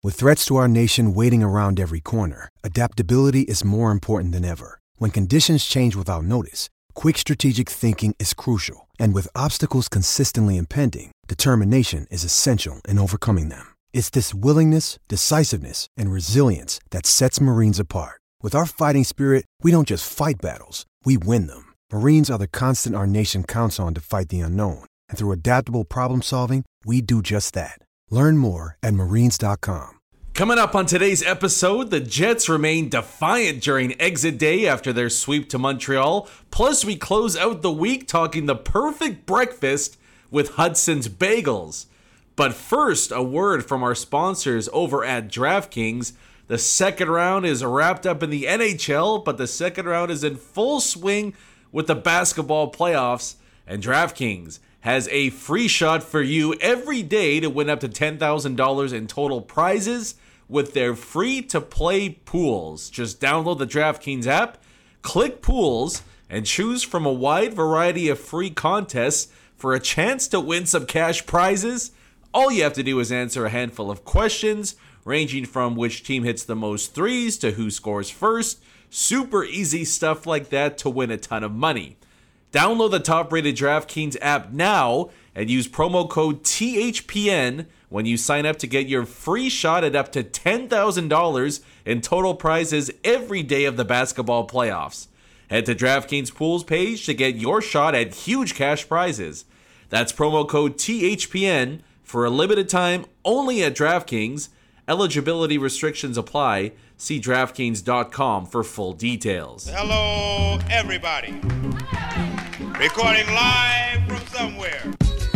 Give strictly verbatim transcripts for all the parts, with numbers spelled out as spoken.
With threats to our nation waiting around every corner, adaptability is more important than ever. When conditions change without notice, quick strategic thinking is crucial. And with obstacles consistently impending, determination is essential in overcoming them. It's this willingness, decisiveness, and resilience that sets Marines apart. With our fighting spirit, we don't just fight battles, we win them. Marines are the constant our nation counts on to fight the unknown. And through adaptable problem solving, we do just that. Learn more at marines dot com. Coming up on today's episode, the Jets remain defiant during exit day after their sweep to Montreal. Plus, we close out the week talking the perfect breakfast with Hudson's Bagels. But first, a word from our sponsors over at DraftKings. The second round is wrapped up in the N H L, but the second round is in full swing with the basketball playoffs. And DraftKings has a free shot for you every day to win up to ten thousand dollars in total prizes with their free-to-play pools. Just download the DraftKings app, click Pools, and choose from a wide variety of free contests for a chance to win some cash prizes. All you have to do is answer a handful of questions, ranging from which team hits the most threes to who scores first. Super easy stuff like that to win a ton of money. Download the top-rated DraftKings app now and use promo code T H P N when you sign up to get your free shot at up to ten thousand dollars in total prizes every day of the basketball playoffs. Head to DraftKings Pools page to get your shot at huge cash prizes. That's promo code T H P N for a limited time only at DraftKings. Eligibility restrictions apply. See DraftKings dot com for full details. Hello, everybody. Recording live from somewhere.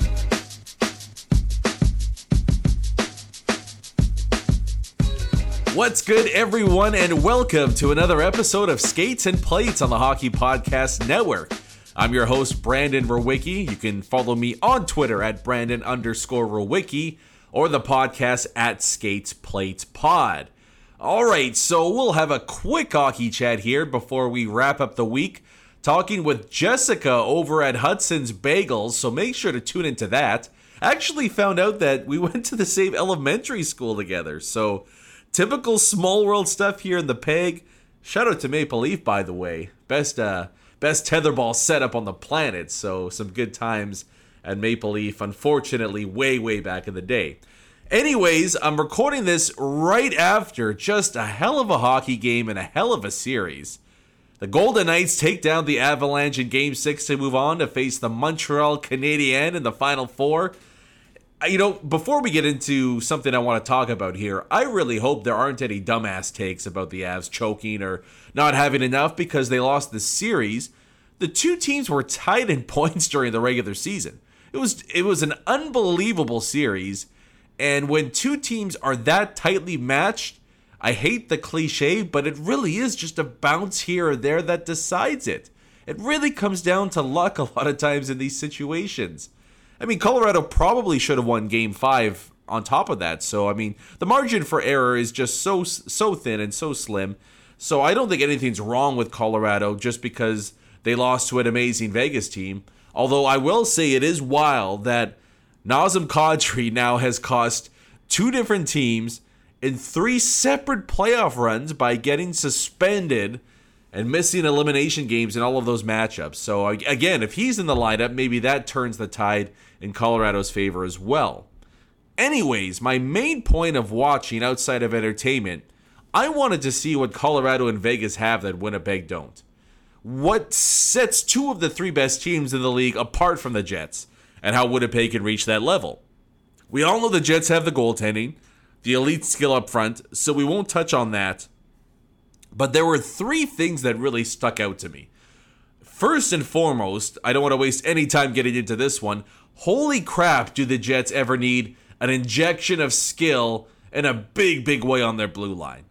What's good, everyone, and welcome to another episode of Skates and Plates on the Hockey Podcast Network. I'm your host, Brandon Rowicki. You can follow me on Twitter at Brandon underscore Rowicki or the podcast at Skates Plates Pod. All right, so we'll have a quick hockey chat here before we wrap up the week, talking with Jessica over at Hudson's Bagels, so make sure to tune into that. I actually found out that we went to the same elementary school together, so typical small world stuff here in the Peg. Shout out to Maple Leaf, by the way. Best uh, best tetherball setup on the planet, so some good times at Maple Leaf, unfortunately, way, way back in the day. Anyways, I'm recording this right after just a hell of a hockey game and a hell of a series. The Golden Knights take down the Avalanche in Game six to move on to face the Montreal Canadiens in the Final Four. You know, before we get into something I want to talk about here, I really hope there aren't any dumbass takes about the Avs choking or not having enough because they lost the series. The two teams were tied in points during the regular season. It was it was an unbelievable series, and when two teams are that tightly matched, I hate the cliche, but it really is just a bounce here or there that decides it. It really comes down to luck a lot of times in these situations. I mean, Colorado probably should have won Game five on top of that. So, I mean, the margin for error is just so so thin and so slim. So I don't think anything's wrong with Colorado just because they lost to an amazing Vegas team. Although I will say it is wild that Nazem Kadri now has cost two different teams in three separate playoff runs by getting suspended and missing elimination games in all of those matchups. So again, if he's in the lineup, maybe that turns the tide in Colorado's favor as well. Anyways, my main point of watching outside of entertainment, I wanted to see what Colorado and Vegas have that Winnipeg don't. What sets two of the three best teams in the league apart from the Jets, and how Winnipeg can reach that level. We all know the Jets have the goaltending, the elite skill up front, so we won't touch on that. But there were three things that really stuck out to me. First and foremost, I don't want to waste any time getting into this one. Holy crap, do the Jets ever need an injection of skill in a big, big way on their blue line.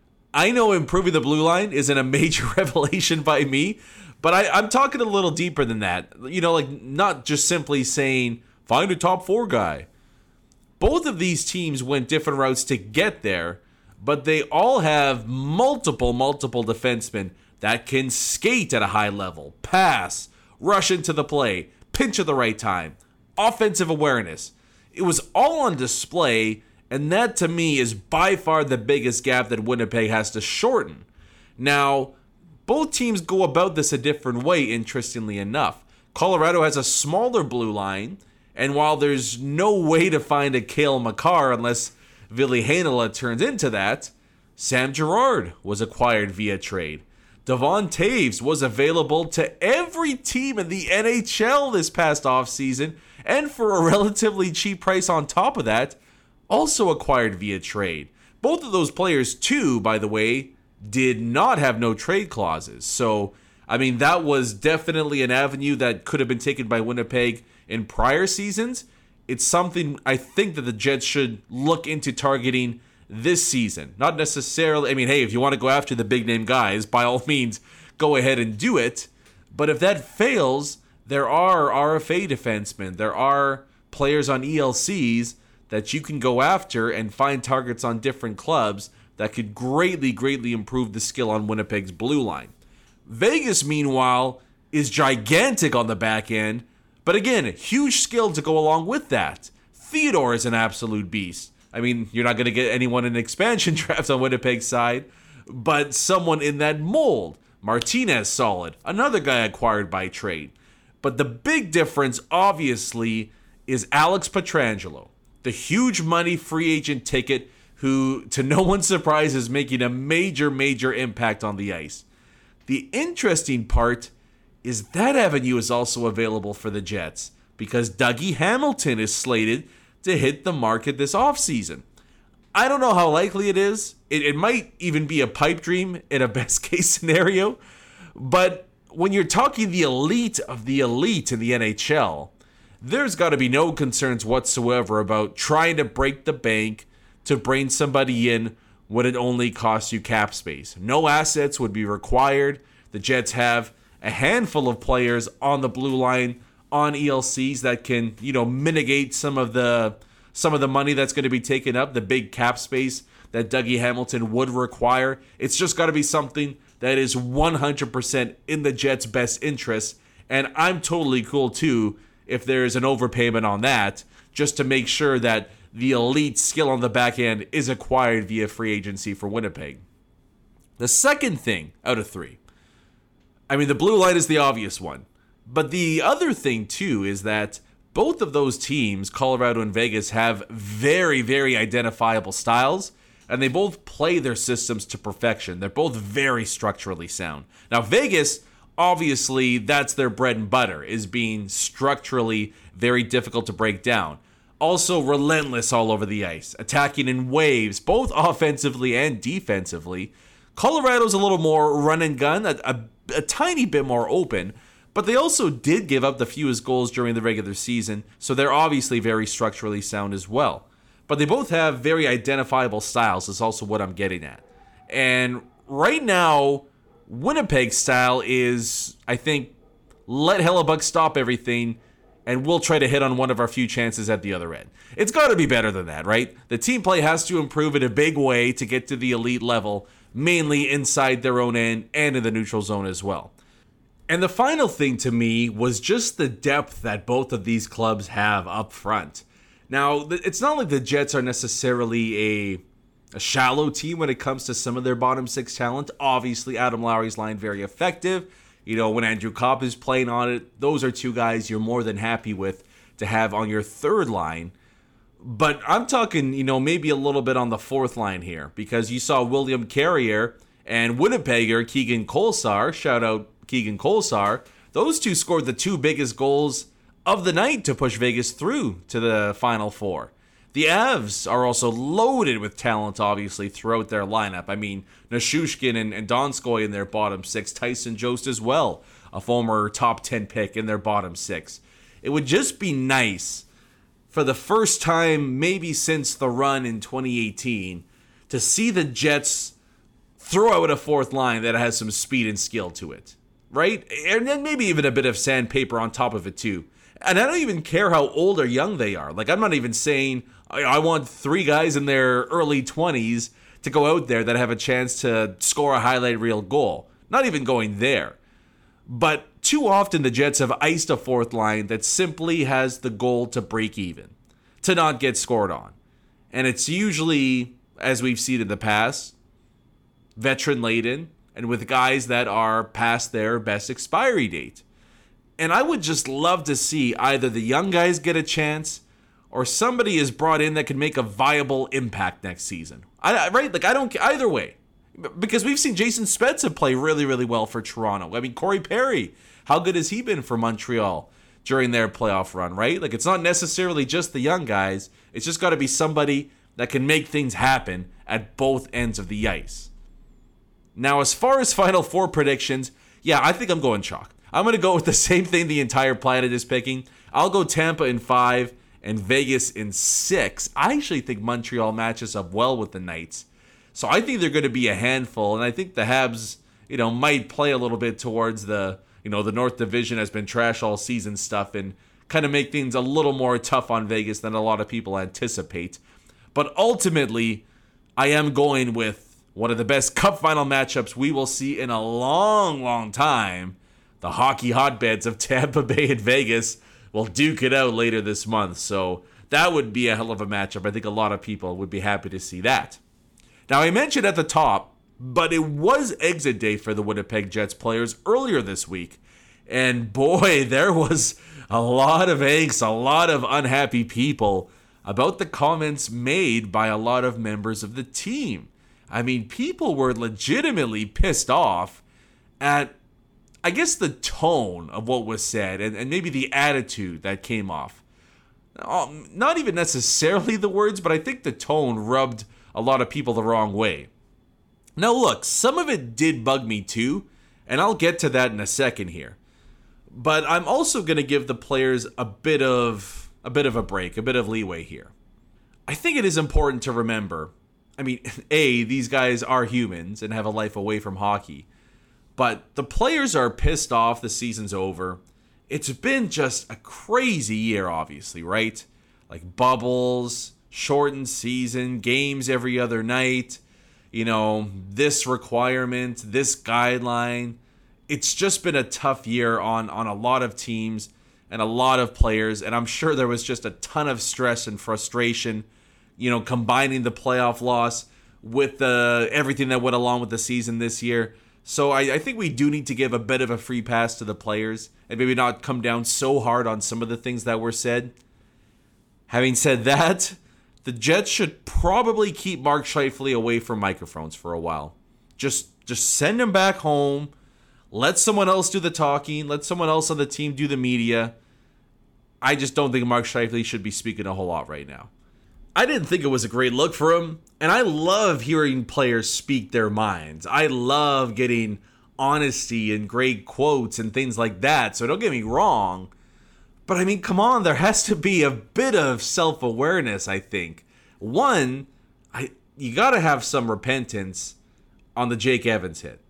I know improving the blue line isn't a major revelation by me, but I, I'm talking a little deeper than that. You know, like not just simply saying, find a top four guy. Both of these teams went different routes to get there, but they all have multiple, multiple defensemen that can skate at a high level, pass, rush into the play, pinch at the right time, offensive awareness. It was all on display, And that, to me, is by far the biggest gap that Winnipeg has to shorten. Now, both teams go about this a different way, interestingly enough. Colorado has a smaller blue line, and while there's no way to find a Cale Makar unless Ville Heinola turns into that, Sam Girard was acquired via trade. Devon Toews was available to every team in the N H L this past offseason, and for a relatively cheap price on top of that, also acquired via trade. Both of those players, too, by the way, did not have no trade clauses. So, I mean, that was definitely an avenue that could have been taken by Winnipeg in prior seasons. It's something I think that the Jets should look into targeting this season. Not necessarily, I mean, hey, if you want to go after the big name guys, by all means, go ahead and do it. But if that fails, there are R F A defensemen. There are players on E L Cs that you can go after and find targets on different clubs that could greatly, greatly improve the skill on Winnipeg's blue line. Vegas, meanwhile, is gigantic on the back end, but again, huge skill to go along with that. Theodore is an absolute beast. I mean, you're not going to get anyone in expansion drafts on Winnipeg's side, but someone in that mold. Martinez, solid. Another guy acquired by trade. But the big difference, obviously, is Alex Pietrangelo, the huge money free agent ticket who, to no one's surprise, is making a major, major impact on the ice. The interesting part is that avenue is also available for the Jets because Dougie Hamilton is slated to hit the market this offseason. I don't know how likely it is. It, it might even be a pipe dream in a best case scenario. But when you're talking the elite of the elite in the N H L, there's got to be no concerns whatsoever about trying to break the bank to bring somebody in when it only costs you cap space. No assets would be required. The Jets have a handful of players on the blue line on E L Cs that can, you know, mitigate some of the some of the money that's going to be taken up, the big cap space that Dougie Hamilton would require. It's just got to be something that is one hundred percent in the Jets' best interest, and I'm totally cool too if there's an overpayment on that, just to make sure that the elite skill on the back end is acquired via free agency for Winnipeg. The second thing out of three, I mean, the blue line is the obvious one. But the other thing, too, is that both of those teams, Colorado and Vegas, have very, very identifiable styles, and they both play their systems to perfection. They're both very structurally sound. Now, Vegas, obviously, that's their bread and butter, is being structurally very difficult to break down. Also relentless all over the ice, attacking in waves, both offensively and defensively. Colorado's a little more run and gun, a, a, a tiny bit more open, but they also did give up the fewest goals during the regular season, so they're obviously very structurally sound as well. But they both have very identifiable styles, is also what I'm getting at. And right now, Winnipeg's style is, I think, let Hellebuyck stop everything, and we'll try to hit on one of our few chances at the other end. It's got to be better than that, right? The team play has to improve in a big way to get to the elite level, mainly inside their own end and in the neutral zone as well. And the final thing to me was just the depth that both of these clubs have up front. Now, it's not like the Jets are necessarily a, a shallow team when it comes to some of their bottom six talent. Obviously, Adam Lowry's line very effective. You know, when Andrew Copp is playing on it, those are two guys you're more than happy with to have on your third line. But I'm talking, you know, maybe a little bit on the fourth line here, because you saw William Carrier and Winnipegger Keegan Kolesar, shout out Keegan Kolesar, those two scored the two biggest goals of the night to push Vegas through to the Final Four. The Avs are also loaded with talent, obviously, throughout their lineup. I mean, Nichushkin and, and Donskoy in their bottom six. Tyson Jost as well, a former top ten pick in their bottom six. It would just be nice, for the first time maybe since the run in twenty eighteen, to see the Jets throw out a fourth line that has some speed and skill to it, right? And then maybe even a bit of sandpaper on top of it too. And I don't even care how old or young they are. Like, I'm not even saying I want three guys in their early twenties to go out there that have a chance to score a highlight reel goal. Not even going there. But too often the Jets have iced a fourth line that simply has the goal to break even, to not get scored on. And it's usually, as we've seen in the past, veteran-laden and with guys that are past their best expiry date. And I would just love to see either the young guys get a chance or somebody is brought in that can make a viable impact next season. I, right? Like, I don't, either way. Because we've seen Jason Spezza play really, really well for Toronto. I mean, Corey Perry, how good has he been for Montreal during their playoff run, right? Like, it's not necessarily just the young guys. It's just got to be somebody that can make things happen at both ends of the ice. Now, as far as Final Four predictions, yeah, I think I'm going chalk. I'm going to go with the same thing the entire planet is picking. I'll go Tampa in five and Vegas in six. I actually think Montreal matches up well with the Knights. So I think they're going to be a handful, and I think the Habs, you know, might play a little bit towards the, you know, the North Division has been trash all season stuff and kind of make things a little more tough on Vegas than a lot of people anticipate. But ultimately, I am going with one of the best Cup final matchups we will see in a long, long time. The hockey hotbeds of Tampa Bay and Vegas will duke it out later this month. So that would be a hell of a matchup. I think a lot of people would be happy to see that. Now, I mentioned at the top, but it was exit day for the Winnipeg Jets players earlier this week. And boy, there was a lot of angst, a lot of unhappy people about the comments made by a lot of members of the team. I mean, people were legitimately pissed off at, I guess, the tone of what was said and, and maybe the attitude that came off. Um, not even necessarily the words, but I think the tone rubbed a lot of people the wrong way. Now look, some of it did bug me too, and I'll get to that in a second here. But I'm also going to give the players a bit of a bit of a break, a bit of leeway here. I think it is important to remember, I mean, A, these guys are humans and have a life away from hockey. But the players are pissed off the season's over. It's been just a crazy year, obviously, right? Like bubbles, shortened season, games every other night, you know, this requirement, this guideline. It's just been a tough year on, on a lot of teams and a lot of players, and I'm sure there was just a ton of stress and frustration, you know, combining the playoff loss with the everything that went along with the season this year. So I, I think we do need to give a bit of a free pass to the players and maybe not come down so hard on some of the things that were said. Having said that, the Jets should probably keep Mark Scheifele away from microphones for a while. Just just send him back home. Let someone else do the talking. Let someone else on the team do the media. I just don't think Mark Scheifele should be speaking a whole lot right now. I didn't think it was a great look for him, and I love hearing players speak their minds. I love getting honesty and great quotes and things like that, so don't get me wrong. But I mean, come on, there has to be a bit of self-awareness, I think. One, I you got to have some repentance on the Jake Evans hit.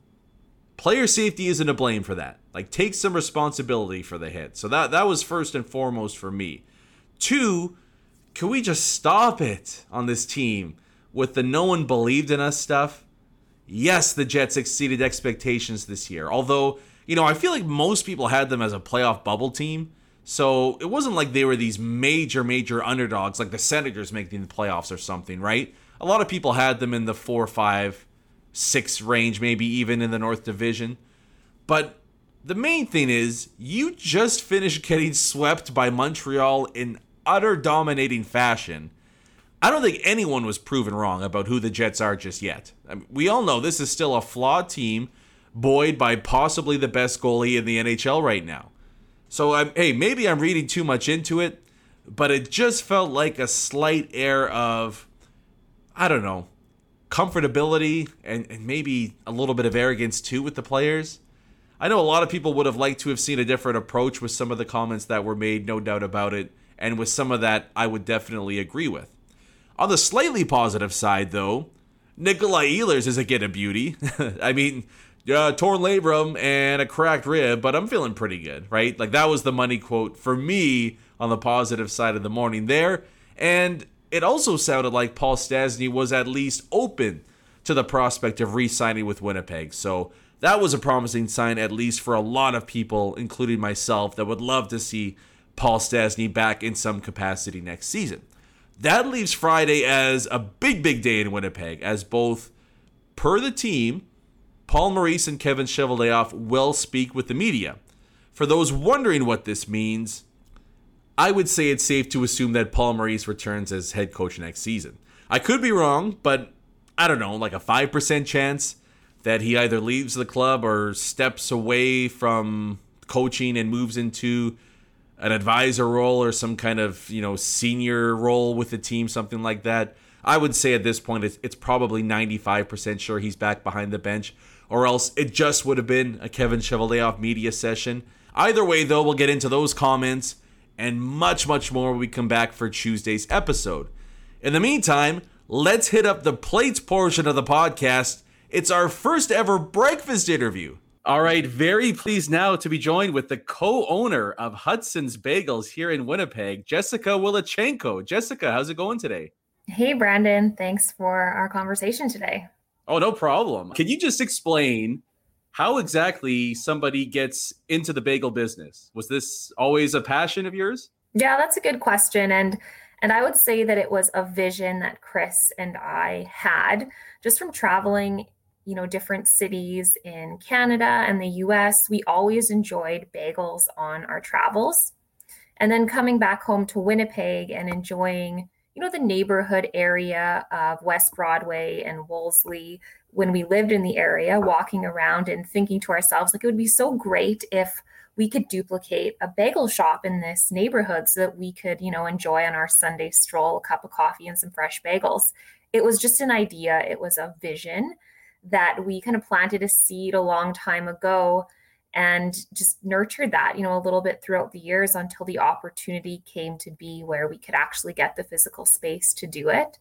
Player safety isn't to blame for that. Like, take some responsibility for the hit. So that, that was first and foremost for me. Two, can we just stop it on this team with the no one believed in us stuff? Yes, the Jets exceeded expectations this year. Although, you know, I feel like most people had them as a playoff bubble team. So it wasn't like they were these major, major underdogs like the Senators making the playoffs or something, right? A lot of people had them in the four, five, six range, maybe even in the North Division. But the main thing is, you just finished getting swept by Montreal in utter dominating fashion. I don't think anyone was proven wrong about who the Jets are just yet. I mean, we all know this is still a flawed team, buoyed by possibly the best goalie in the N H L right now. So, I'm, hey, maybe I'm reading too much into it, but it just felt like a slight air of, I don't know, comfortability and, and maybe a little bit of arrogance too with the players. I know a lot of people would have liked to have seen a different approach with some of the comments that were made, no doubt about it, and with some of that I would definitely agree with. On the slightly positive side, though, Nikolai Ehlers is again a beauty. I mean, uh, torn labrum and a cracked rib, but I'm feeling pretty good, right? Like, that was the money quote for me on the positive side of the morning there. And it also sounded like Paul Stastny was at least open to the prospect of re-signing with Winnipeg. So that was a promising sign, at least for a lot of people, including myself, that would love to see Paul Stastny back in some capacity next season. That leaves Friday as a big, big day in Winnipeg, as both, per the team, Paul Maurice and Kevin Cheveldayoff will speak with the media. For those wondering what this means, I would say it's safe to assume that Paul Maurice returns as head coach next season. I could be wrong, but I don't know, like a five percent chance that he either leaves the club or steps away from coaching and moves into an advisor role or some kind of, you know, senior role with the team, something like that. I would say at this point it's, it's probably ninety-five percent sure he's back behind the bench, or else it just would have been a Kevin Cheveldayoff media session. Either way, though, we'll get into those comments and much, much more when we come back for Tuesday's episode. In the meantime, let's hit up the plates portion of the podcast. It's our first ever breakfast interview. All right, very pleased now to be joined with the co-owner of Hudson's Bagels here in Winnipeg, Jessica Willachenko. Jessica, how's it going today? Hey, Brandon. Thanks for our conversation today. Oh, no problem. Can you just explain how exactly somebody gets into the bagel business? Was this always a passion of yours? Yeah, that's a good question. And and I would say that it was a vision that Chris and I had just from traveling, you know, different cities in Canada and the U S. We always enjoyed bagels on our travels. And then coming back home to Winnipeg and enjoying, you know, the neighborhood area of West Broadway and Wolseley when we lived in the area, walking around and thinking to ourselves, like, it would be so great if we could duplicate a bagel shop in this neighborhood so that we could, you know, enjoy on our Sunday stroll a cup of coffee and some fresh bagels. It was just an idea. It was a vision that we kind of planted a seed a long time ago and just nurtured that, you know, a little bit throughout the years until the opportunity came to be where we could actually get the physical space to do it.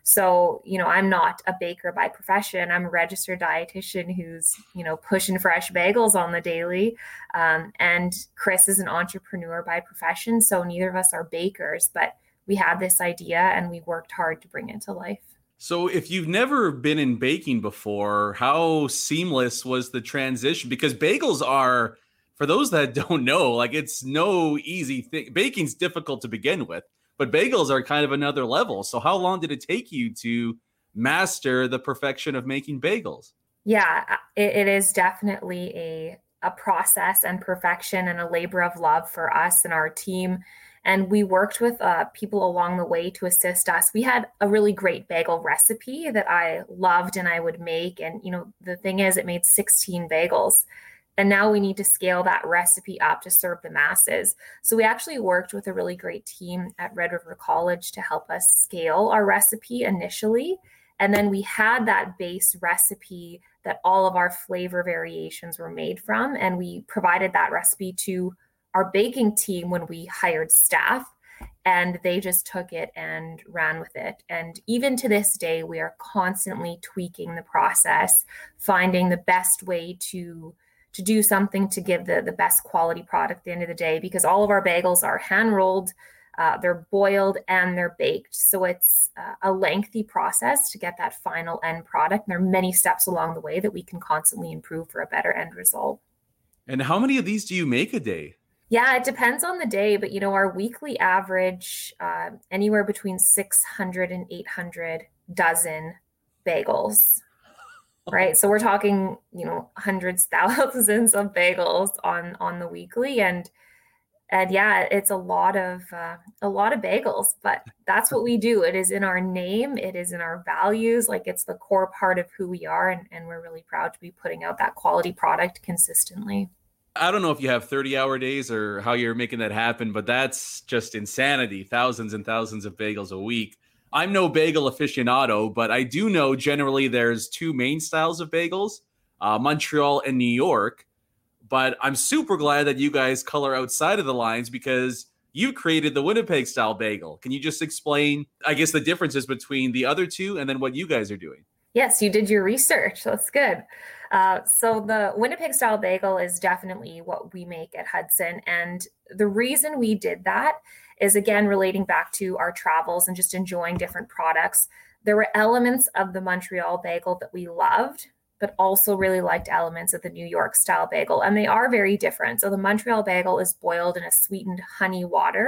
So, you know, I'm not a baker by profession. I'm a registered dietitian who's, you know, pushing fresh bagels on the daily. Um, and Chris is an entrepreneur by profession. So neither of us are bakers, but we had this idea and we worked hard to bring it to life. So if you've never been in baking before, how seamless was the transition? Because bagels are, for those that don't know, like it's no easy thing. Baking's difficult to begin with, but bagels are kind of another level. So how long did it take you to master the perfection of making bagels? Yeah, it, it is definitely a, a process and perfection and a labor of love for us and our team. And we worked with uh, people along the way to assist us. We had a really great bagel recipe that I loved and I would make. And, you know, the thing is, it made sixteen bagels. And now we need to scale that recipe up to serve the masses. So we actually worked with a really great team at Red River College to help us scale our recipe initially. And then we had that base recipe that all of our flavor variations were made from. And we provided that recipe to our baking team when we hired staff, and they just took it and ran with it. And even to this day, we are constantly tweaking the process, finding the best way to, to do something to give the, the best quality product at the end of the day, because all of our bagels are hand rolled, uh, they're boiled, and they're baked. So it's uh, a lengthy process to get that final end product. And there are many steps along the way that we can constantly improve for a better end result. And how many of these do you make a day? Yeah, it depends on the day, but, you know, our weekly average, uh, anywhere between six hundred and eight hundred dozen bagels, right? So we're talking, you know, hundreds, thousands of bagels on, on the weekly. And, and yeah, it's a lot of, uh, a lot of bagels, but that's what we do. It is in our name. It is in our values. Like, it's the core part of who we are. And, and we're really proud to be putting out that quality product consistently. I don't know if you have thirty hour days or how you're making that happen, but that's just insanity. Thousands and thousands of bagels a week. I'm no bagel aficionado, but I do know generally there's two main styles of bagels, uh, Montreal and New York. But I'm super glad that you guys color outside of the lines because you created the Winnipeg style bagel. Can you just explain, I guess, the differences between the other two and then what you guys are doing? Yes, you did your research. That's good. Uh, so the Winnipeg style bagel is definitely what we make at Hudson. And the reason we did that is, again, relating back to our travels and just enjoying different products. There were elements of the Montreal bagel that we loved, but also really liked elements of the New York style bagel. And they are very different. So the Montreal bagel is boiled in a sweetened honey water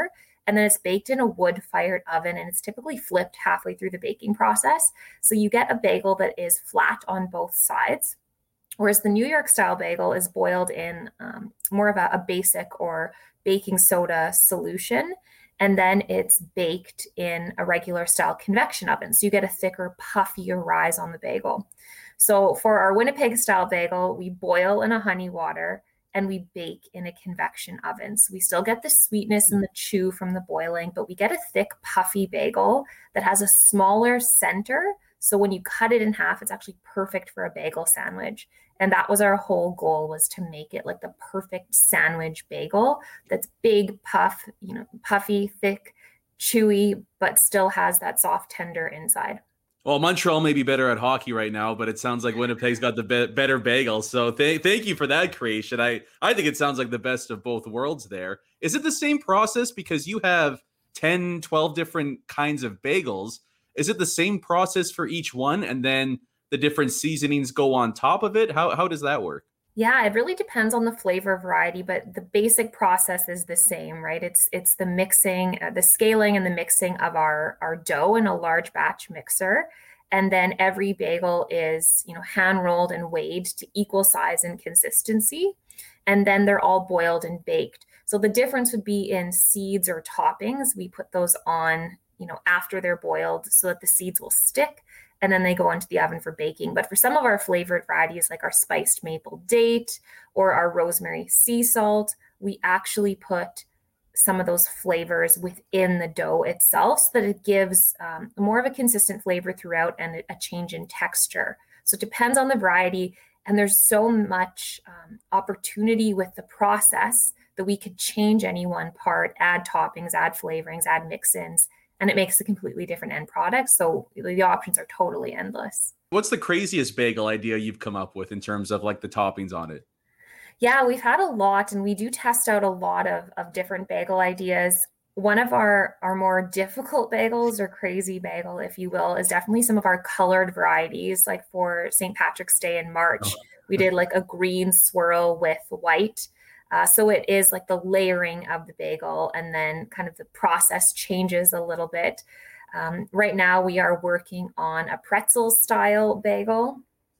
and then it's baked in a wood-fired oven, and it's typically flipped halfway through the baking process. So you get a bagel that is flat on both sides, whereas the New York style bagel is boiled in um, more of a, a basic or baking soda solution, and then it's baked in a regular style convection oven. So you get a thicker, puffier rise on the bagel. So for our Winnipeg style bagel, we boil in a honey water and we bake in a convection oven. So we still get the sweetness and the chew from the boiling, but we get a thick, puffy bagel that has a smaller center. So when you cut it in half, it's actually perfect for a bagel sandwich. And that was our whole goal, was to make it like the perfect sandwich bagel that's big, puff, you know, puffy, thick, chewy, but still has that soft, tender inside. Well, Montreal may be better at hockey right now, but it sounds like Winnipeg's got the be- better bagel. So th- thank you for that creation. I, I think it sounds like the best of both worlds there. Is it the same process? Because you have ten, twelve different kinds of bagels. Is it the same process for each one, and then the different seasonings go on top of it? How how does that work? Yeah, it really depends on the flavor variety, but the basic process is the same, right? It's it's the mixing, uh, the scaling and the mixing of our, our dough in a large batch mixer. And then every bagel is, you know, hand rolled and weighed to equal size and consistency. And then they're all boiled and baked. So the difference would be in seeds or toppings. We put those on, you know, after they're boiled so that the seeds will stick, and then they go into the oven for baking. But for some of our flavored varieties, like our spiced maple date or our rosemary sea salt, we actually put some of those flavors within the dough itself so that it gives um, more of a consistent flavor throughout and a change in texture. So it depends on the variety. And there's so much um, opportunity with the process that we could change any one part, add toppings, add flavorings, add mix-ins, and it makes a completely different end product. So the options are totally endless. What's the craziest bagel idea you've come up with in terms of like the toppings on it? Yeah, we've had a lot, and we do test out a lot of, of different bagel ideas. One of our, our more difficult bagels, or crazy bagel, if you will, is definitely some of our colored varieties. Like for Saint Patrick's Day in March, oh. we did like a green swirl with white. Uh, so it is like the layering of the bagel, and then kind of the process changes a little bit. Um, right now we are working on a pretzel style bagel.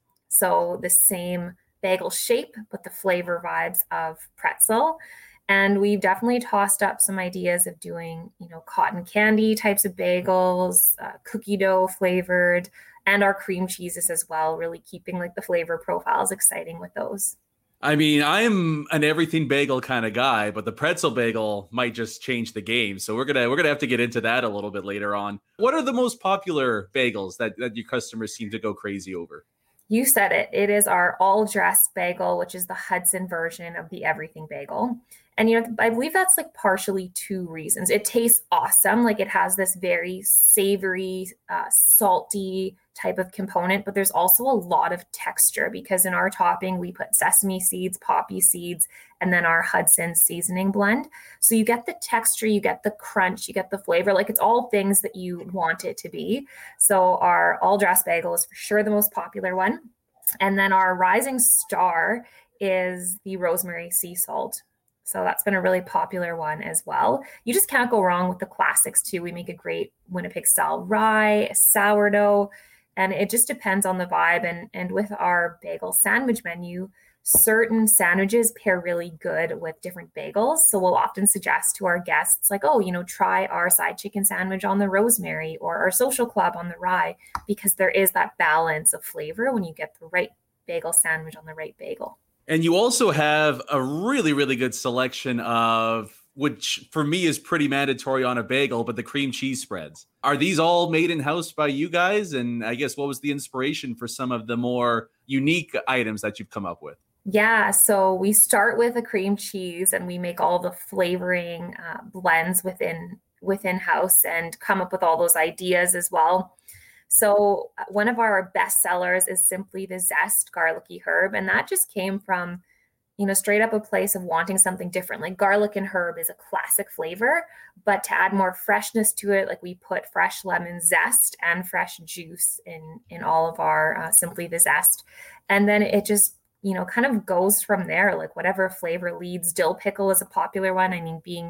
So the same bagel shape, but the flavor vibes of pretzel. And we've definitely tossed up some ideas of doing, you know, cotton candy types of bagels, uh, cookie dough flavored, and our cream cheeses as well, really keeping like the flavor profiles exciting with those. I mean, I'm an everything bagel kind of guy, but the pretzel bagel might just change the game. So we're gonna we're gonna have to get into that a little bit later on. What are the most popular bagels that, that your customers seem to go crazy over? You said it. It is our all dressed bagel, which is the Hudson version of the everything bagel. And, you know, I believe that's like partially two reasons. It tastes awesome. Like it has this very savory, uh, salty type of component, but there's also a lot of texture because in our topping, we put sesame seeds, poppy seeds, and then our Hudson seasoning blend. So you get the texture, you get the crunch, you get the flavor, like it's all things that you want it to be. So our all dressed bagel is for sure the most popular one. And then our rising star is the rosemary sea salt. So that's been a really popular one as well. You just can't go wrong with the classics too. We make a great Winnipeg style rye, sourdough, and it just depends on the vibe. And, and with our bagel sandwich menu, certain sandwiches pair really good with different bagels. So we'll often suggest to our guests like, oh, you know, try our side chicken sandwich on the rosemary or our social club on the rye, because there is that balance of flavor when you get the right bagel sandwich on the right bagel. And you also have a really, really good selection of, which for me is pretty mandatory on a bagel, but the cream cheese spreads. Are these all made in-house by you guys? And I guess what was the inspiration for some of the more unique items that you've come up with? Yeah, so we start with a cream cheese and we make all the flavoring uh, blends within within house and come up with all those ideas as well. So one of our best sellers is simply the Zest garlicky herb. And that just came from, you know, straight up a place of wanting something different. Like garlic and herb is a classic flavor, but to add more freshness to it, like we put fresh lemon zest and fresh juice in, in all of our uh, Simply the Zest. And then it just, you know, kind of goes from there, like whatever flavor leads. Dill pickle is a popular one. I mean, being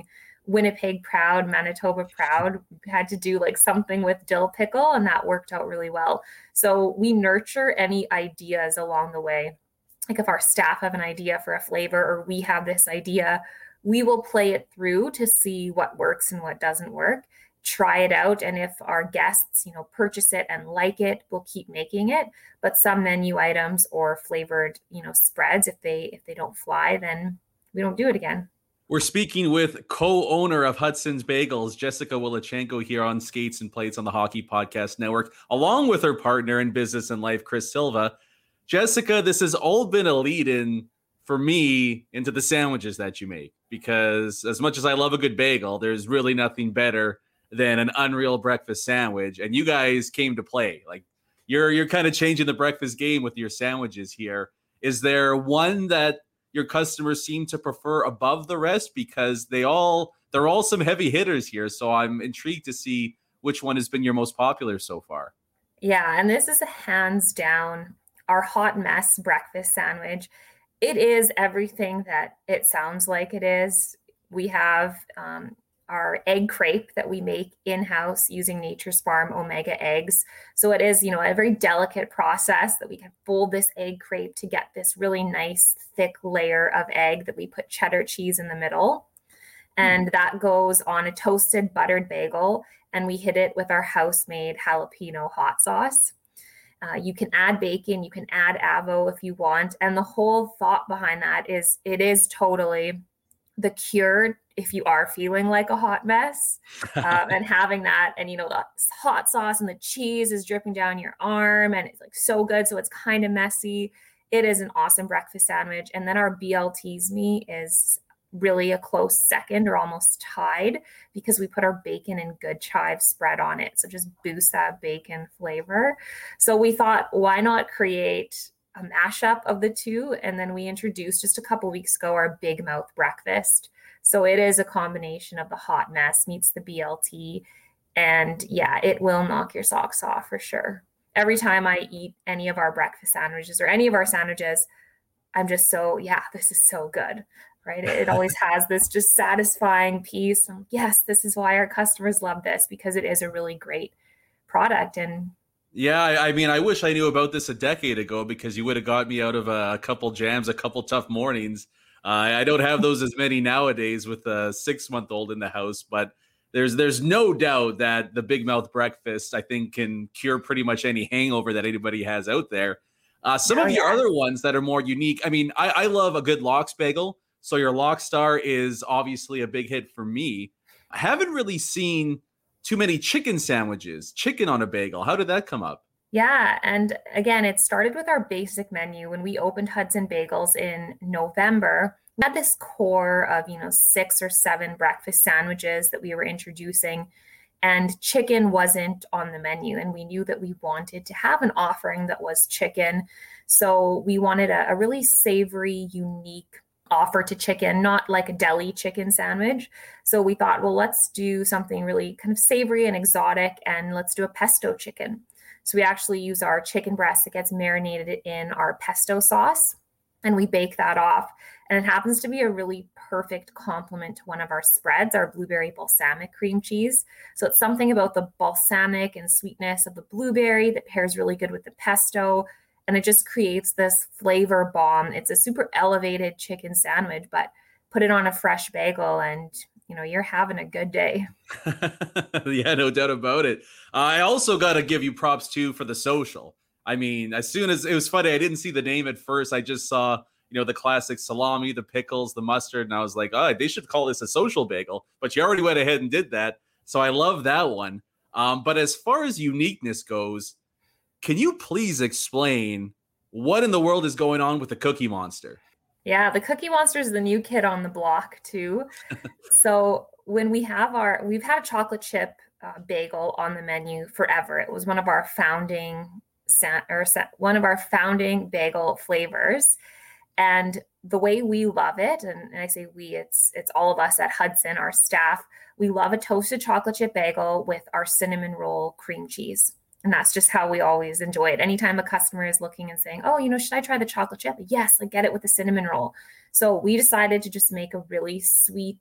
Winnipeg proud, Manitoba proud. We had to do like something with dill pickle, and that worked out really well. So we nurture any ideas along the way. Like if our staff have an idea for a flavor or we have this idea, we will play it through to see what works and what doesn't work, try it out. And if our guests, you know, purchase it and like it, we'll keep making it. But some menu items or flavored, you know, spreads, if they if they don't fly, then we don't do it again. We're speaking with co-owner of Hudson's Bagels, Jessica Willachenko, here on Skates and Plates on the Hockey Podcast Network, along with her partner in business and life, Chris Silva. Jessica, this has all been a lead-in for me into the sandwiches that you make, because as much as I love a good bagel, there's really nothing better than an unreal breakfast sandwich. And you guys came to play. Like you're you're kind of changing the breakfast game with your sandwiches here. Is there one that your customers seem to prefer above the rest? Because they all they're all some heavy hitters here. So I'm intrigued to see which one has been your most popular so far. Yeah, and this is a hands down our hot mess breakfast sandwich. It is everything that it sounds like it is. We have um, our egg crepe that we make in-house using Nature's Farm Omega eggs. So it is, you know, a very delicate process that we can fold this egg crepe to get this really nice thick layer of egg that we put cheddar cheese in the middle. And that goes on a toasted buttered bagel, and we hit it with our house-made jalapeno hot sauce. Uh, you can add bacon, you can add avo if you want. And the whole thought behind that is it is totally the cure if you are feeling like a hot mess, um, and having that, and you know, the hot sauce and the cheese is dripping down your arm and it's like so good. So it's kind of messy. It is an awesome breakfast sandwich. And then our B L T's me is really a close second or almost tied, because we put our bacon and good chive spread on it. So just boost that bacon flavor. So we thought, why not create a mashup of the two? And then we introduced just a couple weeks ago our Big Mouth breakfast. So it is a combination of the hot mess meets the B L T. And yeah, it will knock your socks off for sure. Every time I eat any of our breakfast sandwiches or any of our sandwiches, I'm just so, yeah, this is so good. Right. It always has this just satisfying piece. And yes, this is why our customers love this, because it is a really great product. And yeah, I, I mean, I wish I knew about this a decade ago, because you would have got me out of a, a couple jams, a couple tough mornings. Uh, I don't have those as many nowadays with a six month old in the house, but there's there's no doubt that the Big Mouth breakfast, I think, can cure pretty much any hangover that anybody has out there. Uh, some oh, of your yeah. other ones that are more unique. I mean, I, I love a good lox bagel. So your Lockstar is obviously a big hit for me. I haven't really seen too many chicken sandwiches, chicken on a bagel. How did that come up? Yeah. And again, it started with our basic menu. When we opened Hudson Bagels in November, we had this core of, you know, six or seven breakfast sandwiches that we were introducing, and chicken wasn't on the menu. And we knew that we wanted to have an offering that was chicken. So we wanted a, a really savory, unique offer to chicken, not like a deli chicken sandwich. So we thought, well, let's do something really kind of savory and exotic, and let's do a pesto chicken. So we actually use our chicken breast that gets marinated in our pesto sauce, and we bake that off. And it happens to be a really perfect complement to one of our spreads, our blueberry balsamic cream cheese. So it's something about the balsamic and sweetness of the blueberry that pairs really good with the pesto. And it just creates this flavor bomb. It's a super elevated chicken sandwich, but put it on a fresh bagel and, you know, you're having a good day. Yeah, no doubt about it. Uh, I also got to give you props too for the social. I mean, as soon as it was funny, I didn't see the name at first. I just saw, you know, the classic salami, the pickles, the mustard. And I was like, oh, they should call this a social bagel, but you already went ahead and did that. So I love that one. Um, but as far as uniqueness goes, can you please explain what in the world is going on with the Cookie Monster? Yeah, the Cookie Monster is the new kid on the block too. So when we have our, we've had a chocolate chip uh, bagel on the menu forever. It was one of our founding, or one of our founding bagel flavors. And the way we love it, and, and I say we, it's it's all of us at Hudson, our staff, we love a toasted chocolate chip bagel with our cinnamon roll cream cheese. And that's just how we always enjoy it. Anytime a customer is looking and saying, oh, you know, should I try the chocolate chip? Yes, like get it with the cinnamon roll. So we decided to just make a really sweet,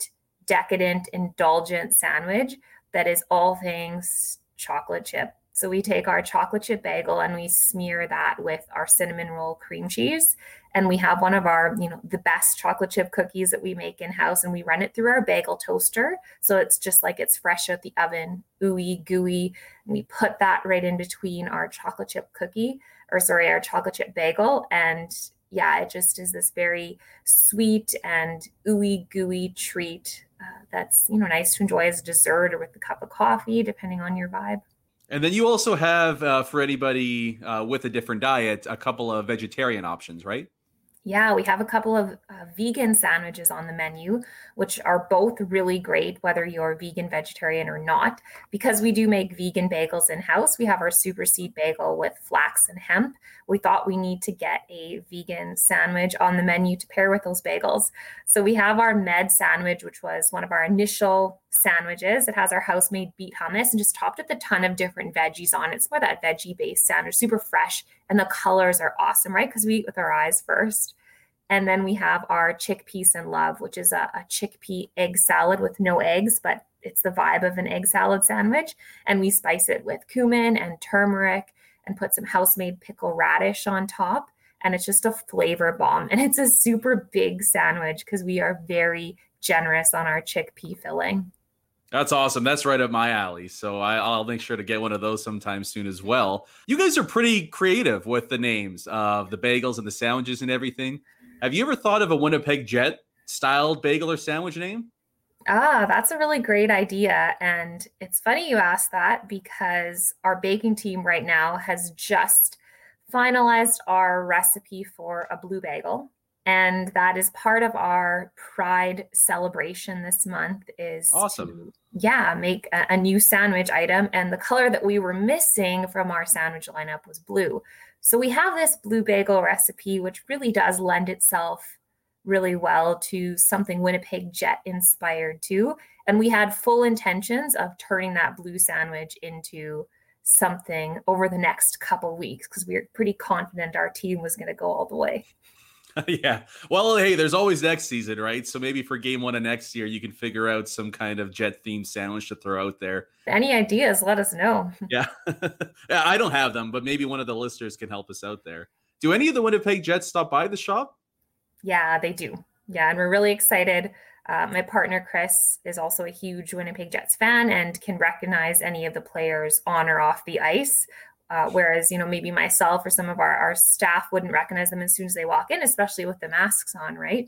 decadent, indulgent sandwich that is all things chocolate chip. So we take our chocolate chip bagel and we smear that with our cinnamon roll cream cheese. And we have one of our, you know, the best chocolate chip cookies that we make in house, and we run it through our bagel toaster. So it's just like it's fresh out the oven, ooey gooey. And we put that right in between our chocolate chip cookie, or sorry, our chocolate chip bagel. And yeah, it just is this very sweet and ooey gooey treat uh, that's, you know, nice to enjoy as a dessert or with a cup of coffee, depending on your vibe. And then you also have, uh, for anybody uh, with a different diet, a couple of vegetarian options, right? Yeah, we have a couple of uh, vegan sandwiches on the menu, which are both really great, whether you're vegan, vegetarian, or not. Because we do make vegan bagels in-house, we have our super seed bagel with flax and hemp. We thought we need to get a vegan sandwich on the menu to pair with those bagels. So we have our med sandwich, which was one of our initial sandwiches. It has our house-made beet hummus and just topped with a ton of different veggies on it. It's more that veggie-based sandwich, super fresh, and the colors are awesome, right? Because we eat with our eyes first. And then we have our chickpeas and love, which is a, a chickpea egg salad with no eggs, but it's the vibe of an egg salad sandwich. And we spice it with cumin and turmeric and put some house-made pickle radish on top. And it's just a flavor bomb. And it's a super big sandwich because we are very generous on our chickpea filling. That's awesome. That's right up my alley. So I, I'll make sure to get one of those sometime soon as well. You guys are pretty creative with the names of the bagels and the sandwiches and everything. Have you ever thought of a Winnipeg Jet styled bagel or sandwich name? Ah, that's a really great idea. And it's funny you asked that because our baking team right now has just finalized our recipe for a blue bagel. And that is part of our Pride celebration this month is awesome. To, yeah, make a, a new sandwich item. And the color that we were missing from our sandwich lineup was blue. So we have this blue bagel recipe, which really does lend itself really well to something Winnipeg Jet inspired too. And we had full intentions of turning that blue sandwich into something over the next couple weeks because we were pretty confident our team was going to go all the way. Yeah. Well, hey, there's always next season, right? So maybe for game one of next year, you can figure out some kind of Jet themed sandwich to throw out there. Any ideas, let us know. Yeah. Yeah, I don't have them, but maybe one of the listeners can help us out there. Do any of the Winnipeg Jets stop by the shop? Yeah, they do. Yeah, and we're really excited. Uh, my partner, Chris, is also a huge Winnipeg Jets fan and can recognize any of the players on or off the ice. Uh, whereas, you know, maybe myself or some of our, our staff wouldn't recognize them as soon as they walk in, especially with the masks on, right?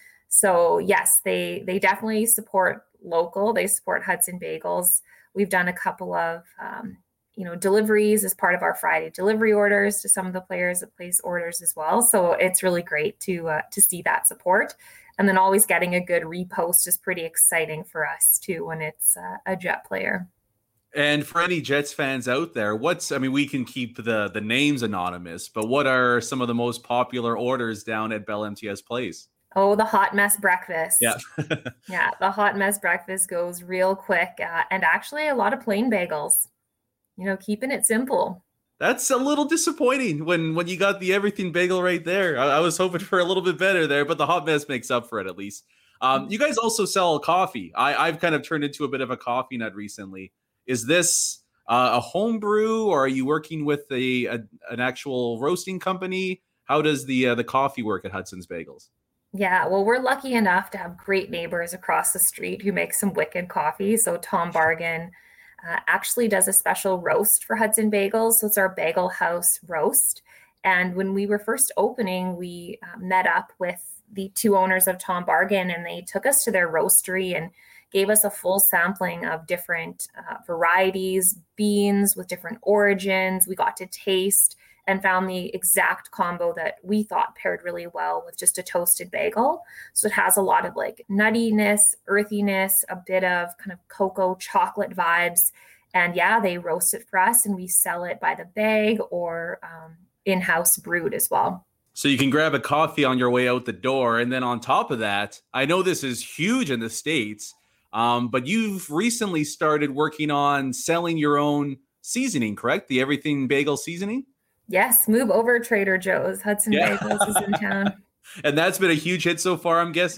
So yes, they they definitely support local. They support Hudson Bagels. We've done a couple of, um, you know, deliveries as part of our Friday delivery orders to some of the players that place orders as well. So it's really great to uh, to see that support. And then always getting a good repost is pretty exciting for us too when it's uh, a Jet player. And for any Jets fans out there, what's, I mean, we can keep the, the names anonymous, but what are some of the most popular orders down at Bell M T S Place? Oh, the hot mess breakfast. Yeah. Yeah, the hot mess breakfast goes real quick. Uh, and actually a lot of plain bagels, you know, keeping it simple. That's a little disappointing when, when you got the everything bagel right there. I, I was hoping for a little bit better there, but the hot mess makes up for it at least. Um, you guys also sell coffee. I, I've kind of turned into a bit of a coffee nut recently. Is this uh, a home brew, or are you working with a, a an actual roasting company? How does the uh, the coffee work at Hudson's Bagels? Yeah, well, we're lucky enough to have great neighbors across the street who make some wicked coffee. So Tom Bargan uh, actually does a special roast for Hudson Bagels. So it's our Bagel House roast. And when we were first opening, we uh, met up with the two owners of Tom Bargan, and they took us to their roastery and gave us a full sampling of different uh, varieties, beans with different origins. We got to taste and found the exact combo that we thought paired really well with just a toasted bagel. So it has a lot of like nuttiness, earthiness, a bit of kind of cocoa chocolate vibes. And yeah, they roast it for us and we sell it by the bag or um, in-house brewed as well. So you can grab a coffee on your way out the door. And then on top of that, I know this is huge in the States, Um, but you've recently started working on selling your own seasoning, correct? The Everything Bagel seasoning? Yes, move over Trader Joe's. Hudson yeah. Bagels is in town. And that's been a huge hit so far, I'm guessing?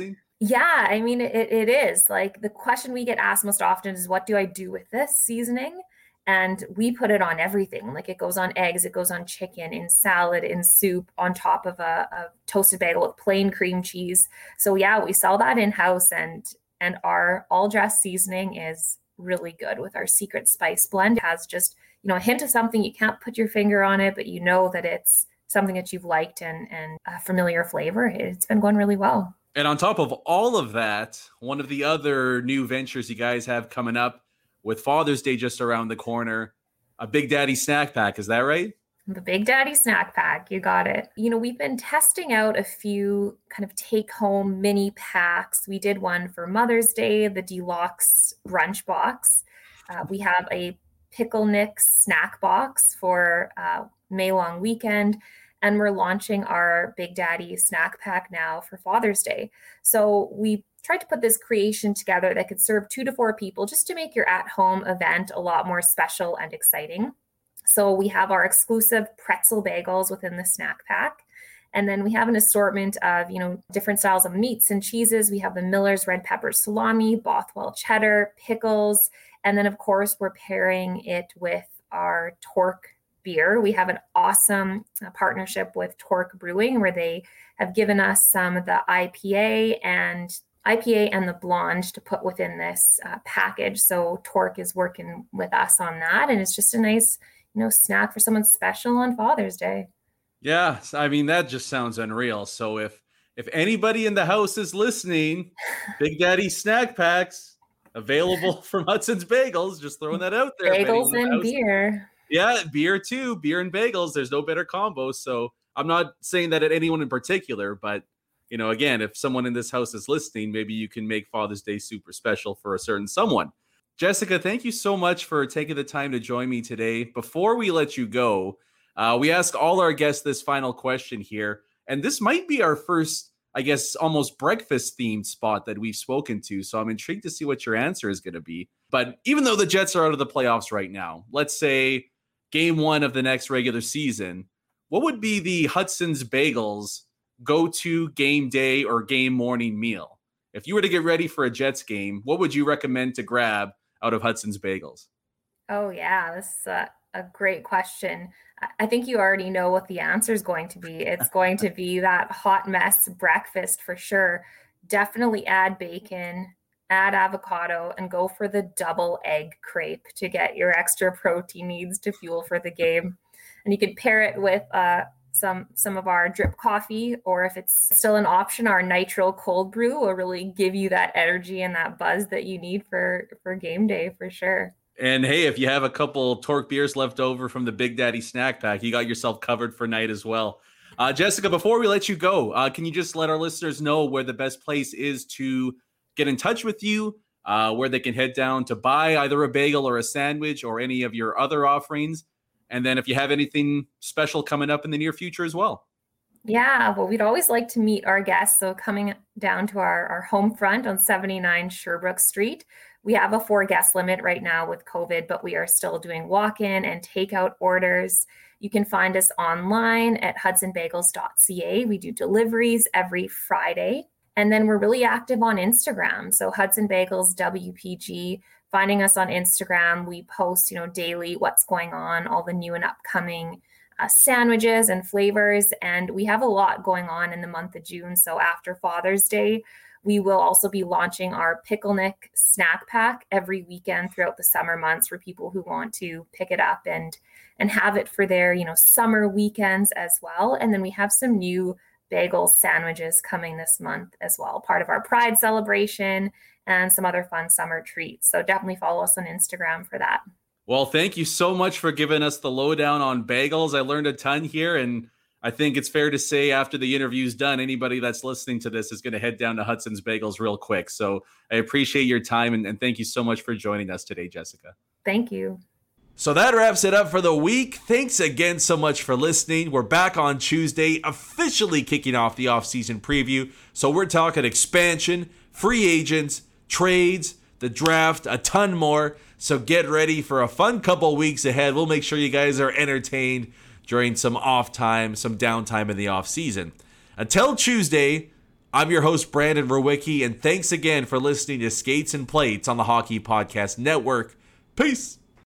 Yeah, I mean, it, it is. Like the question we get asked most often is, what do I do with this seasoning? And we put it on everything. Like it goes on eggs, it goes on chicken, in salad, in soup, on top of a, a toasted bagel with plain cream cheese. So yeah, we sell that in-house, and and our all dress seasoning is really good with our secret spice blend. It has just, you know, a hint of something. You can't put your finger on it, but you know that it's something that you've liked and, and a familiar flavor. It's been going really well. And on top of all of that, one of the other new ventures you guys have coming up with Father's Day just around the corner, a Big Daddy snack pack. Is that right? The Big Daddy snack pack. You got it. You know, we've been testing out a few kind of take home mini packs. We did one for Mother's Day, the Deluxe brunch box. Uh, we have a Pickle Nicks snack box for uh, May long weekend. And we're launching our Big Daddy snack pack now for Father's Day. So we tried to put this creation together that could serve two to four people just to make your at-home event a lot more special and exciting. So we have our exclusive pretzel bagels within the snack pack. And then we have an assortment of, you know, different styles of meats and cheeses. We have the Miller's red pepper salami, Bothwell cheddar, pickles. And then, of course, we're pairing it with our Torque beer. We have an awesome uh, partnership with Torque Brewing, where they have given us some of the I P A and I P A and the blonde to put within this uh, package. So Torque is working with us on that. And it's just a nice, you know, snack for someone special on Father's Day. Yeah. I mean, that just sounds unreal. So if, if anybody in the house is listening, Big Daddy snack packs available from Hudson's Bagels, just throwing that out there. Bagels and beer. Yeah. Beer too. Beer and bagels. There's no better combo. So I'm not saying that at anyone in particular, but you know, again, if someone in this house is listening, maybe you can make Father's Day super special for a certain someone. Jessica, thank you so much for taking the time to join me today. Before we let you go, uh, we ask all our guests this final question here. And this might be our first, I guess, almost breakfast-themed spot that we've spoken to. So I'm intrigued to see what your answer is going to be. But even though the Jets are out of the playoffs right now, let's say game one of the next regular season, what would be the Hudson's Bagels go-to game day or game morning meal? If you were to get ready for a Jets game, what would you recommend to grab out of Hudson's Bagels? Oh, yeah, this is a, a great question. I think you already know what the answer is going to be. It's going to be that hot mess breakfast for sure. Definitely add bacon, add avocado, and go for the double egg crepe to get your extra protein needs to fuel for the game. And you can pair it with uh, some some of our drip coffee, or if it's still an option, our nitro cold brew will really give you that energy and that buzz that you need for, for game day for sure. And hey, if you have a couple Torque beers left over from the Big Daddy snack pack, you got yourself covered for night as well. Uh, Jessica, before we let you go, uh, can you just let our listeners know where the best place is to get in touch with you, uh, where they can head down to buy either a bagel or a sandwich or any of your other offerings? And then if you have anything special coming up in the near future as well. Yeah, well, we'd always like to meet our guests. So coming down to our, our home front on seventy-nine Sherbrooke Street, we have a four guest limit right now with COVID, but we are still doing walk-in and takeout orders. You can find us online at hudson bagels dot c a. We do deliveries every Friday. And then we're really active on Instagram. So Hudson Bagels W P G, finding us on Instagram. We post, you know, daily what's going on, all the new and upcoming uh, sandwiches and flavors. And we have a lot going on in the month of June. So after Father's Day, we will also be launching our Pickle Nick snack pack every weekend throughout the summer months for people who want to pick it up and and have it for their, you know, summer weekends as well. And then we have some new bagel sandwiches coming this month as well, part of our Pride celebration and some other fun summer treats. So definitely follow us on Instagram for that. Well, thank you so much for giving us the lowdown on bagels. I learned a ton here, and I think it's fair to say after the interview's done, anybody that's listening to this is going to head down to Hudson's Bagels real quick. So I appreciate your time, and, and thank you so much for joining us today, Jessica. Thank you. So that wraps it up for the week. Thanks again so much for listening. We're back on Tuesday, officially kicking off the off-season preview. So we're talking expansion, free agents, trades, the draft, a ton more. So get ready for a fun couple weeks ahead. We'll make sure you guys are entertained during some off time, some downtime in the off season. Until Tuesday, I'm your host, Brandon Rowicki, and thanks again for listening to Skates and Plates on the Hockey Podcast Network. Peace.